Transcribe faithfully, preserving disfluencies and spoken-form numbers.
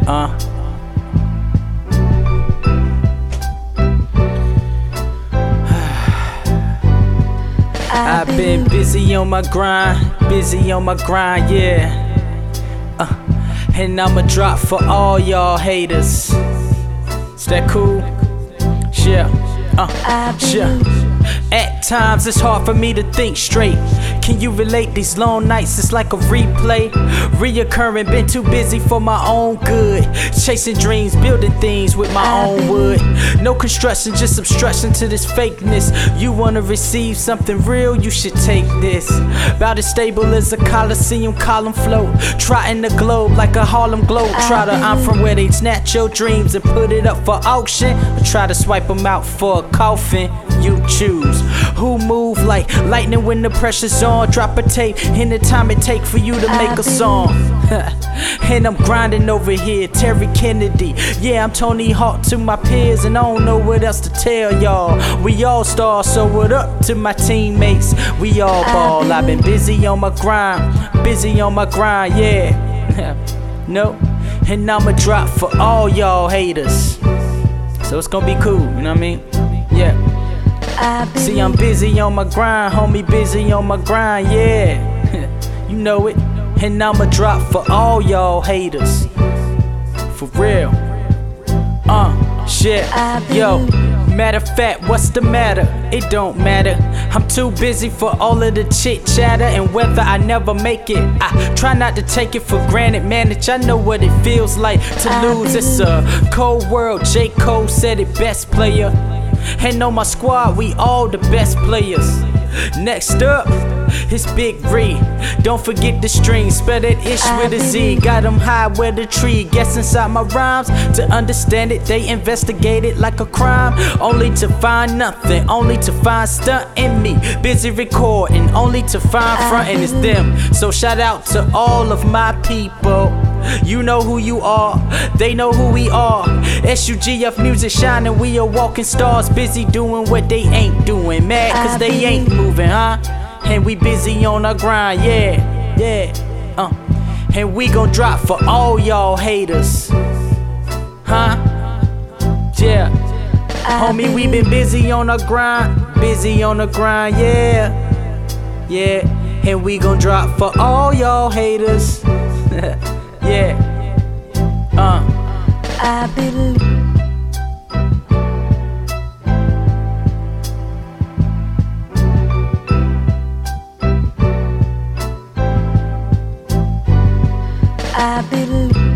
Uh. I've been busy on my grind, busy on my grind, yeah. Uh, and I'ma drop for all y'all haters. Is that cool? Yeah. Uh, yeah. At times it's hard for me to think straight. Can you relate? These long nights, it's like a replay. Reoccurring, been too busy for my own good. Chasing dreams, building things with my own wood. No construction, just obstruction to this fakeness. You wanna receive something real, you should take this. About as stable as a Coliseum column float. Trotting the globe like a Harlem Globe trotter. I'm from where they snatch your dreams and put it up for auction, or try to swipe them out for a coffin. You choose who move like lightning when the pressure's on. Drop a tape in the time it take for you to make a song. And I'm grinding over here, Terry Kennedy. Yeah, I'm Tony Hawk to my peers, and I don't know what else to tell y'all. We all stars, so what up to my teammates? We all ball. I've been busy on my grind, busy on my grind, yeah. No, and I'ma drop for all y'all haters. So it's gonna be cool, you know what I mean? Yeah. See, I'm busy on my grind, homie, busy on my grind, yeah. You know it. And I'ma drop for all y'all haters. For real. Uh, shit. Yo, matter of fact, what's the matter? It don't matter. I'm too busy for all of the chit chatter, and whether I never make it, I try not to take it for granted. Manage, I know what it feels like to lose. It's a cold world. J. Cole said it best, player. And on my squad, we all the best players. Next up, it's Big Ree. Don't forget the string, spell that ish with a Z. Got them high where the tree. Guess inside my rhymes, to understand it, they investigate it like a crime. Only to find nothing, only to find stunt in me. Busy recording, only to find frontin' is them. So shout out to all of my people. You know who you are, they know who we are. S U G F music shining, we are walking stars. Busy doing what they ain't doing, mad cause they ain't moving, huh? And we busy on our grind, yeah, yeah, uh. And we gon' drop for all y'all haters, huh? Yeah, homie, we been busy on our grind, busy on the grind, yeah, yeah. And we gon' drop for all y'all haters. Yeah, uh. I believe. I believe.